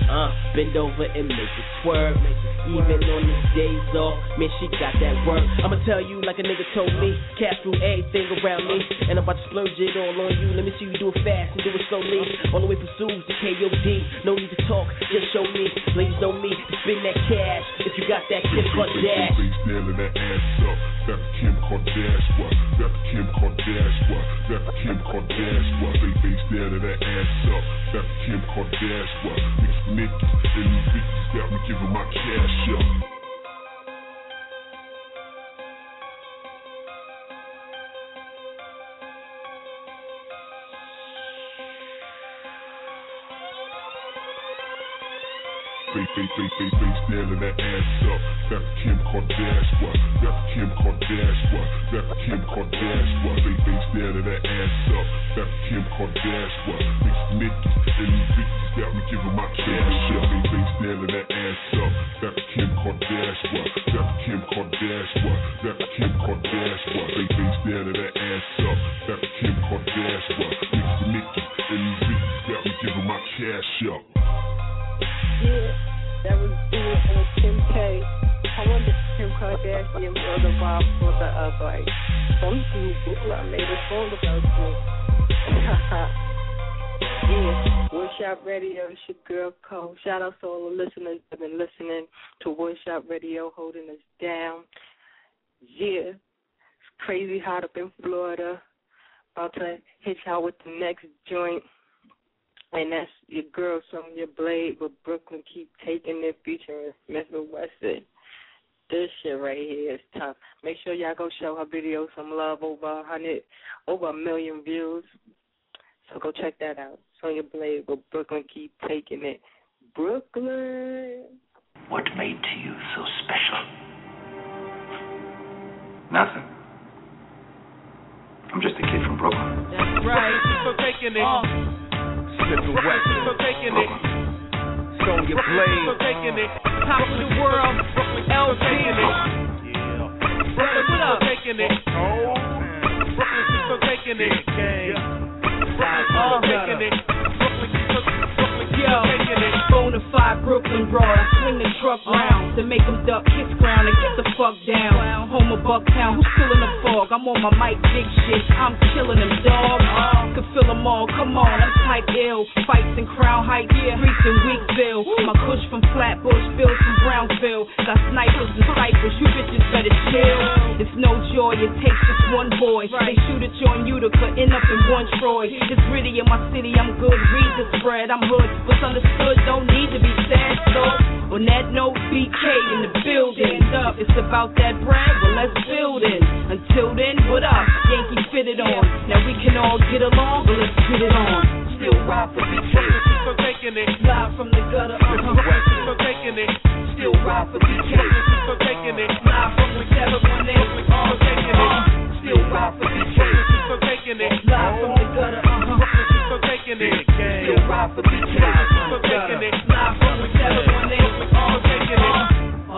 Bend over and make it swerve. Even on the days off, man, she got that work. I'ma tell you like a nigga told me. Cash through everything around me, and I'm about to splurge it all on you. Let me see you do it fast and do it slowly. All the way from Suze to KOD. No need to talk, just show me. Ladies know me to spend that cash. If you got that Kim Kardashian. Face down and that ass up. That Kim Kardashian. That Kim Kardashian. That Kim Kardashian. Face down and that ass up. That Kim Kardashian. These niggas and these bitches got me giving my cash up. Face down and that ass up. That Kim Kardashian. That Kim Kardashian. That Kim Kardashian. Face down and that ass up. That Kim Kardashian. These niggas and these bitches got me giving my cash up. Face down and that ass up. That Kim Kardashian. That Kim Kardashian. That Kim Kardashian. Face down and that ass up. That Kim Kardashian. These niggas and these bitches got me giving my cash up. Yeah, that was Bula and Kim K. I wonder if Kim Kardashian or the mom or the other. Like, some people I made a song about you. Yeah, Woodshop Radio, it's your girl Cole. Shout out to all the listeners that have been listening to Woodshop Radio, holding us down. Yeah, it's crazy hot up in Florida. About to hit y'all with the next joint. And that's your girl, Sonya Blade, with Brooklyn Keep Taking It, featuring Smith & Wesson. This shit right here is tough. Make sure y'all go show her video some love, over 1 million views. So go check that out. Sonya Blade with Brooklyn Keep Taking It. Brooklyn. What made to you so special? Nothing. I'm just a kid from Brooklyn. That's right. For taking it. Smith & Wesson. For taking it. Sonya Blade. For taking it. Top of the world. Brooklyn LG. Yeah. Brooklyn for taking it. Oh. Brooklyn for taking it. Brooklyn for taking it. Brooklyn for taking it. Bonafide Brooklyn broad, I swing the truck round. enough to make them duck, kiss ground, and get the fuck down. Home of Bucktown, who's still in the fog? I'm on my mic, big shit, I'm killing them, dog. Could feel them all, come on, I'm type ill. Fights in Crown Heights, streets in Weeksville. My kush from Flatbush, Bills from Brownsville. Got snipers and ciphers, you bitches better chill. It's no joy, it takes just one boy. They shoot at you on Utica, end up in one Troy. It's gritty in my city, I'm good, read the spread. I'm hood, what's understood don't need to be said. So, on that note, BK in the building. It's about that bread, well let's build it. Until then, what up? Yankee fitted on. Now we can all get along, but let's get it on. Still ride for BK, for taking it. Live from the gutter, for taking it. Still ride for BK, for taking it. Live from the 718, for taking it. Still ride for BK, for taking it. Live from the gutter, for taking it. Still ride for BK, for taking it. Live from the 718, for taking it.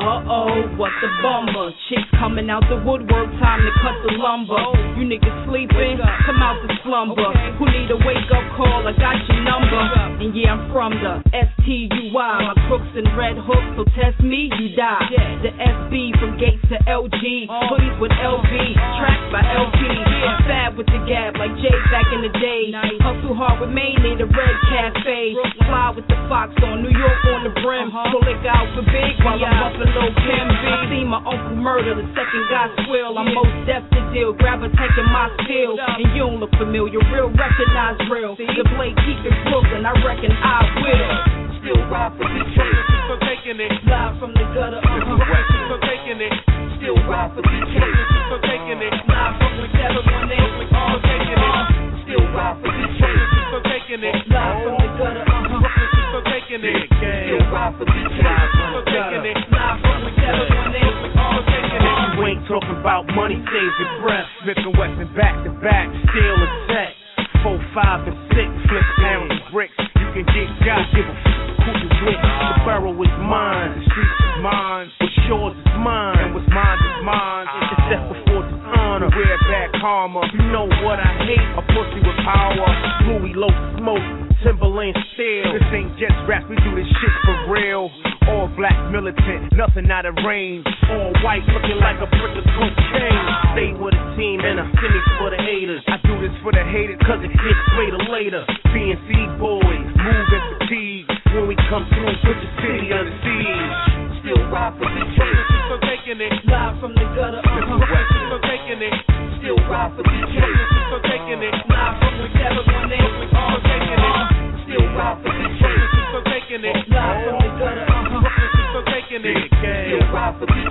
What the bummer? Chicks coming out the woodwork, time to cut the lumber. You niggas sleeping? Come out the slumber. Who need a wake up call? I got your number. And yeah, I'm from the STUI. My crooks and red hooks, so test me, you die. The SB from Gates to LG. Hoodies with LV, tracked by LP. I'm fab with the gap like Jay back in the day. Hustle hard with Maine, need a red cafe. Fly with the Fox on, New York on the brim. Pull it out for big while I'm up in Lil Kim B. See my uncle murder, the second guy swill. I'm most deaf to deal, grab a taking my skill. And you don't look familiar, real recognize real. The blade keep it Brooklyn, I reckon I will. Still ride for BK, for taking it. Live from the gutter, for taking it. Still ride for BK, for taking it. Live from the 718, for taking it. Still ride for BK, for taking it. Live from the gutter, for taking it. Still ride for BK, for taking it. Live from the 718, for taking it. You ain't talking about money, save your breath. Smith and Wesson back to back, still a tech. 4, 5, and 6, flip pounds and bricks. You can get got, give a who you with. The borough is mine, the streets is mine. What's yours is mine, and what's mine is mine. It's death before dishonor. Wear back karma. You know what I hate? A pussy with power. Louis low smoke, Timberland steel. This ain't just rap, we do this shit for real. All black militant, nothing out of range. All white, looking like a brick of cocaine. Stay with a team and a finish for the haters. I do this for the haters, cause it gets greater later. BNC boys, move and fatigue. When we come through, put the city under siege. Still ride for BK, for taking it. Live from the gutter, for taking it. Still ride for BK, for taking it. Live from the 718, for taking it. Still ride for BK, for taking it. Live from the gutter, for taking it. Still ride for BK.